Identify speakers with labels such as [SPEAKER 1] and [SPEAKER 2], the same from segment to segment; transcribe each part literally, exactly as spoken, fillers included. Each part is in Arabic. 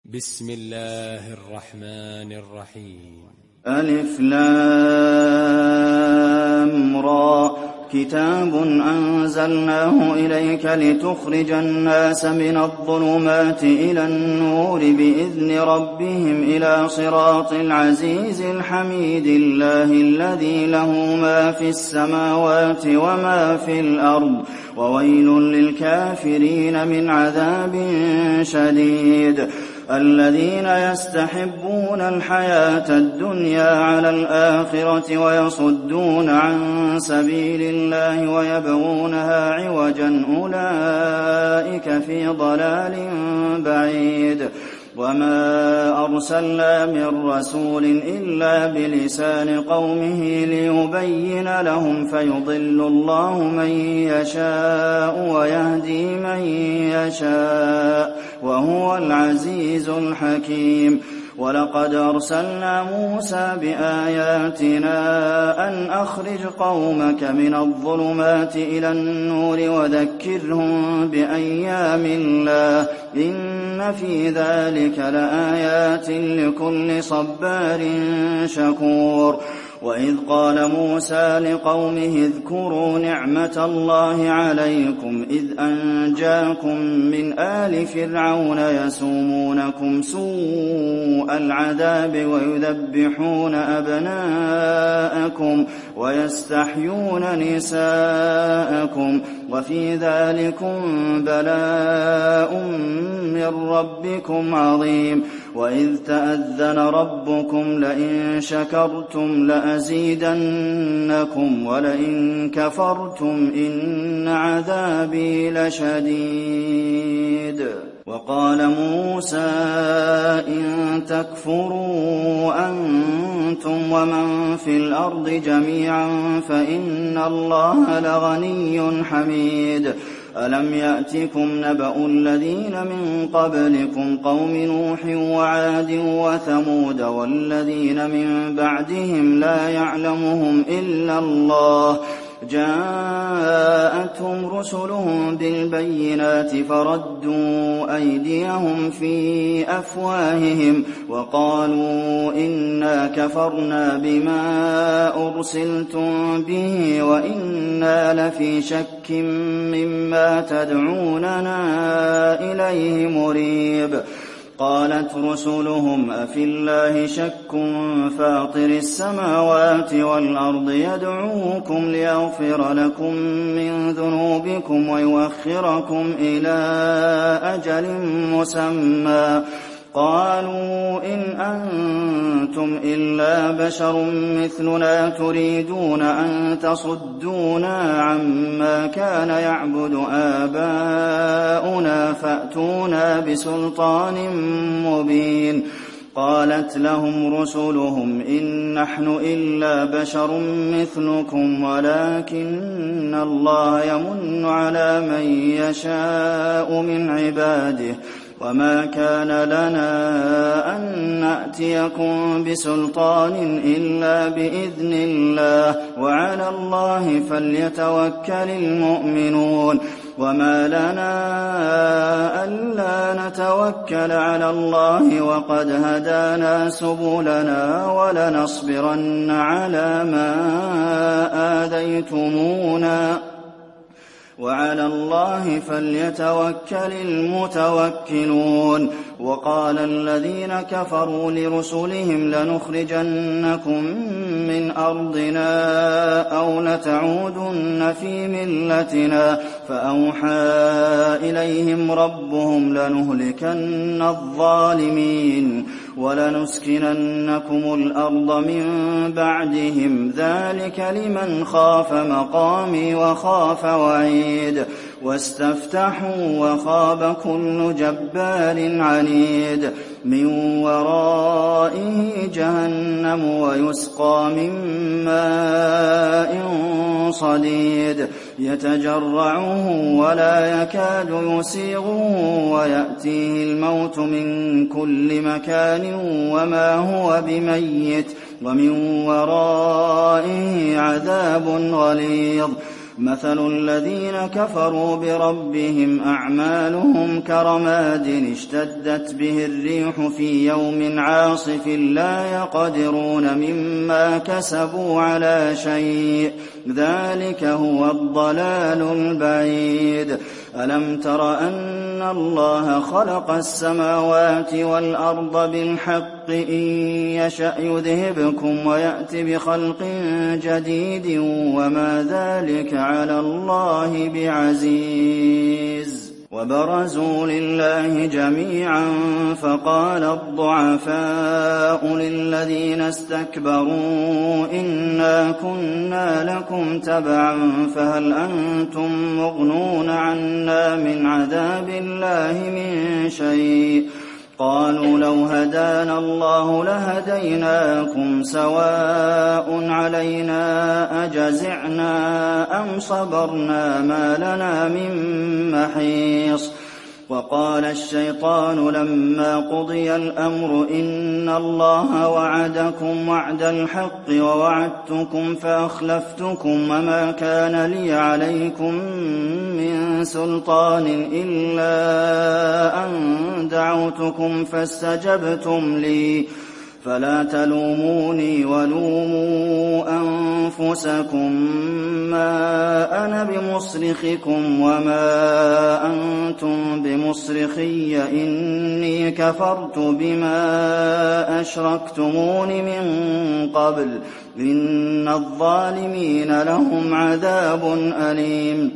[SPEAKER 1] بسم الله الرحمن الرحيم.
[SPEAKER 2] ألف لام را كتاب أنزلناه إليك لتخرج الناس من الظلمات إلى النور بإذن ربهم إلى صراط العزيز الحميد الله الذي له ما في السماوات وما في الأرض وويل للكافرين من عذاب شديد. الذين يستحبون الحياة الدنيا على الآخرة ويصدون عن سبيل الله ويبغونها عوجا أولئك في ضلال بعيد. وما أرسلنا من رسول إلا بلسان قومه ليبين لهم فيضل الله من يشاء ويهدي من يشاء وهو العزيز الحكيم. ولقد أرسلنا موسى بآياتنا أن أخرج قومك من الظلمات إلى النور وذكرهم بأيام الله إن في ذلك لآيات لكل صبار شكور. وإذ قال موسى لقومه اذكروا نعمة الله عليكم إذ أنجاكم من آل فرعون يسومونكم سوء العذاب ويذبحون أبناءكم ويستحيون نساءكم وفي ذلكم بلاء من ربكم عظيم. وإذ تأذن ربكم لئن شكرتم لأزيدنكم ولئن كفرتم إن عذابي لشديد. وقال موسى إن تكفروا أنتم ومن في الأرض جميعا فإن الله لغني حميد. ألم يأتكم نبأ الذين من قبلكم قوم نوح وعاد وثمود والذين من بعدهم لا يعلمهم إلا الله جاءتهم رسلهم بالبينات فردوا أيديهم في أفواههم وقالوا إنا كفرنا بما أرسلتم به وإنا لفي شك مما تدعوننا إليه مريب. قالت رسلهم أفي الله شك فاطر السماوات والأرض يدعوكم ليغفر لكم من ذنوبكم ويؤخركم إلى أجل مسمى. قالوا إن أنتم إلا بشر مثلنا تريدون أن تصدونا عما كان يعبد آباؤنا فأتونا بسلطان مبين. قالت لهم رسلهم إن نحن إلا بشر مثلكم ولكن الله يمن على من يشاء من عباده وما كان لنا أن نأتيكم بسلطان إلا بإذن الله وعلى الله فليتوكل المؤمنون. وما لنا ألا نتوكل على الله وقد هدانا سبلنا ولنصبرن على ما آذيتمونا وعلى الله فليتوكل المتوكلون. وقال الذين كفروا لرسلهم لنخرجنكم من أرضنا أو لتعودن في ملتنا فأوحى إليهم ربهم لنهلكن الظالمين ولنسكننكم الأرض من بعدهم ذلك لمن خاف مقامي وخاف وعيد. واستفتحوا وخاب كل جبار عنيد. من ورائه جهنم ويسقى من ماء صديد يتجرعه ولا يكاد يسيغه ويأتيه الموت من كل مكان وما هو بميت ومن ورائه عذاب غليظ. مثل الذين كفروا بربهم أعمالهم كرماد اشتدت به الريح في يوم عاصف لا يقدرون مما كسبوا على شيء ذلك هو الضلال البعيد ألم تر أن الله خلق السماوات والأرض بالحق إن يشأ يذهبكم ويأت بخلق جديد وما ذلك على الله بعزيز وبرزوا لله جميعا فقال الضعفاء للذين استكبروا إنا كنا لكم تبعا فهل أنتم مغنون عنا من عذاب الله من شيء قالوا لو هدانا الله لهديناكم سواء علينا أجزعنا أم صبرنا ما لنا من محيص وقال الشيطان لما قضي الأمر إن الله وعدكم وعد الحق ووعدتكم فأخلفتكم وما كان لي عليكم من سلطان إلا أن دعوتكم فاستجبتم لي فلا تلوموني ولوموا أنفسكم ما أنا بمصرخكم وما أنتم بمصرخي إني كفرت بما أشركتمون من قبل إن الظالمين لهم عذاب أليم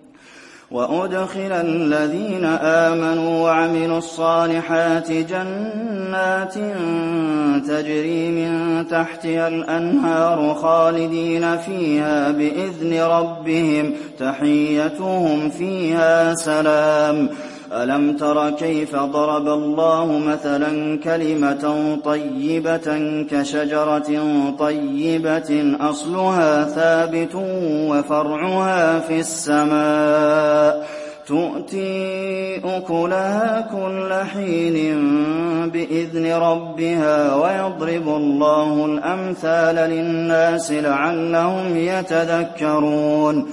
[SPEAKER 2] وأدخل الذين آمنوا وعملوا الصالحات جنات تجري من تحتها الأنهار خالدين فيها بإذن ربهم تحيتهم فيها سلام ألم تر كيف ضرب الله مثلا كلمة طيبة كشجرة طيبة أصلها ثابت وفرعها في السماء تؤتي أكلها كل حين بإذن ربها ويضرب الله الأمثال للناس لعلهم يتذكرون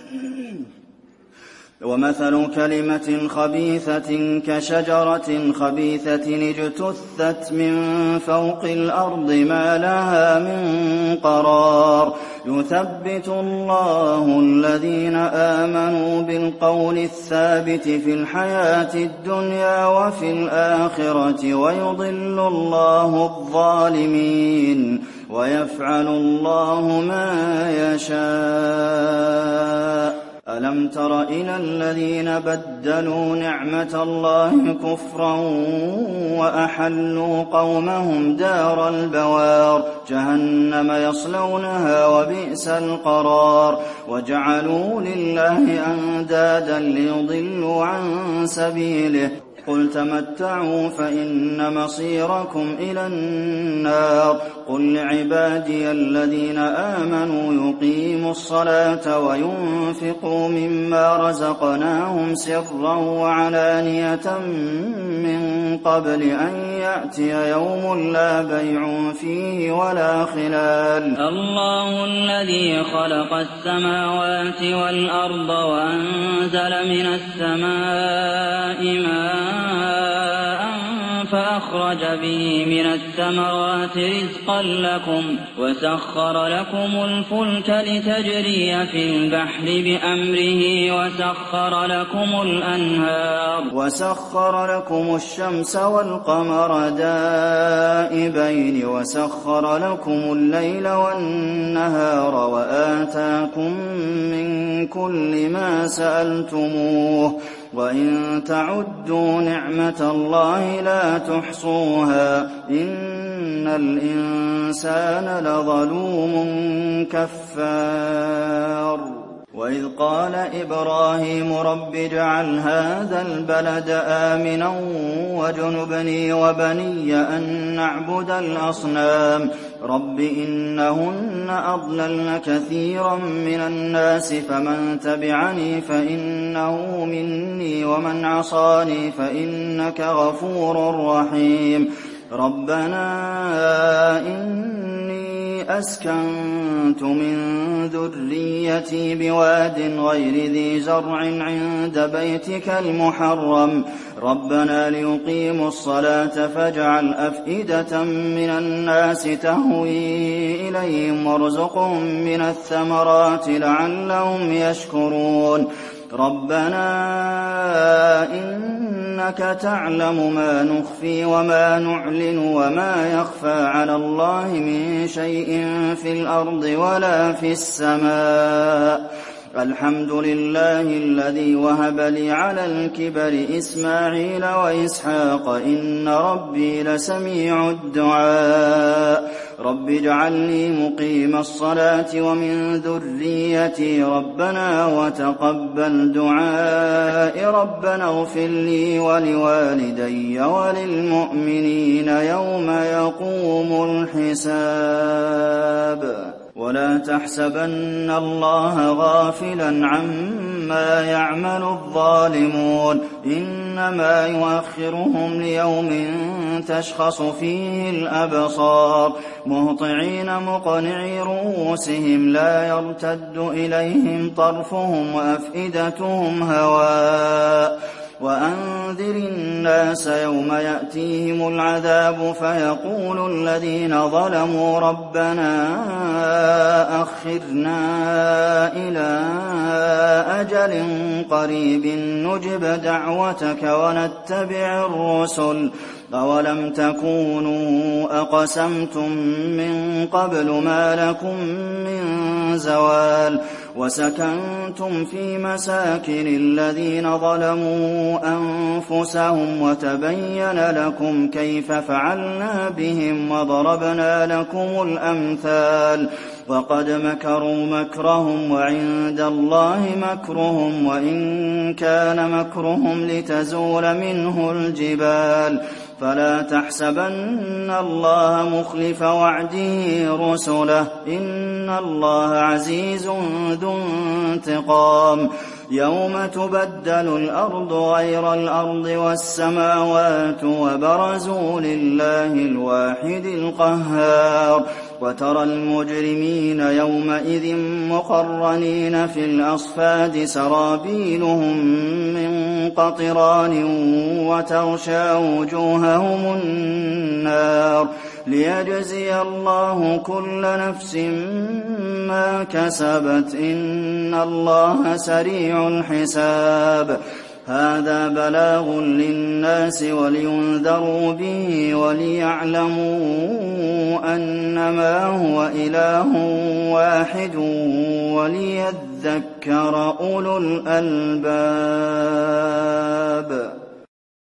[SPEAKER 2] ومثل كلمة خبيثة كشجرة خبيثة اجتثت من فوق الأرض ما لها من قرار يثبت الله الذين آمنوا بالقول الثابت في الحياة الدنيا وفي الآخرة ويضل الله الظالمين ويفعل الله ما يشاء ألم تر إلى الذين بدلوا نعمة الله كفرا وأحلوا قومهم دار البوار جهنم يصلونها وبئس القرار وجعلوا لله أندادا ليضلوا عن سبيله قل تمتعوا فإن مصيركم إلى النار قل لعبادي الذين آمنوا يقيموا الصلاة وينفقوا مما رزقناهم سرا وعلانية من قبل أن يأتي يوم لا بيع فيه ولا خلال
[SPEAKER 3] الله الذي خلق السماوات والأرض وأنزل من السماء ماء فأخرج به من الثمرات رزقا لكم وسخر لكم الفلك لتجري في البحر بأمره وسخر لكم الأنهار
[SPEAKER 2] وسخر لكم الشمس والقمر دائبين وسخر لكم الليل والنهار وآتاكم من كل ما سألتموه وإن تعدوا نعمة الله لا تحصوها إن الإنسان لظلوم كفار وإذ قال إبراهيم رب اجعل هذا البلد آمنا واجنبني وبني أن نعبد الأصنام رب إنهن أضللن كثيرا من الناس فمن تبعني فإنه مني ومن عصاني فإنك غفور رحيم ربنا إني الذي أسكنت من ذريتي بواد غير ذي زرع عند بيتك المحرم ربنا ليقيموا الصلاة فاجعل أفئدة من الناس تهوي إليهم وارزقهم من الثمرات لعلهم يشكرون ربنا إنك تعلم ما نخفي وما نعلن وما يخفى على الله من شيء في الأرض ولا في السماء الحمد لله الذي وهب لي على الكبر إسماعيل وإسحاق إن ربي لسميع الدعاء رب اجعلني مقيم الصلاة ومن ذريتي ربنا وتقبل دعائي ربنا اغفر لي ولوالدي وللمؤمنين يوم يقوم الحساب ولا تحسبن الله غافلا عما يعمل الظالمون إنما يؤخرهم ليوم تشخص فيه الأبصار مهطعين مقنعي رؤوسهم لا يرتد إليهم طرفهم وأفئدتهم هواء وأنذر الناس يوم يأتيهم العذاب فيقول الذين ظلموا ربنا أخرنا إلى أجل قريب نجب دعوتك ونتبع الرسل أولم تكونوا أقسمتم من قبل ما لكم من زوال وسكنتم في مساكن الذين ظلموا أنفسهم وتبين لكم كيف فعلنا بهم وضربنا لكم الأمثال وقد مكروا مكرهم وعند الله مكرهم وإن كان مكرهم لتزول منه الجبال فلا تحسبن الله مخلف وعده رسله إن الله عزيز ذو انتقام يوم تبدل الأرض غير الأرض والسماوات وبرزوا لله الواحد القهار وترى المجرمين يومئذ مقرنين في الأصفاد سرابيلهم من قطران وتغشى وجوههم النار ليجزي الله كل نفس ما كسبت إن الله سريع الحساب هذا بلاغ للناس ولينذروا به وليعلموا أنما هو إله واحد وليذكر أولو الألباب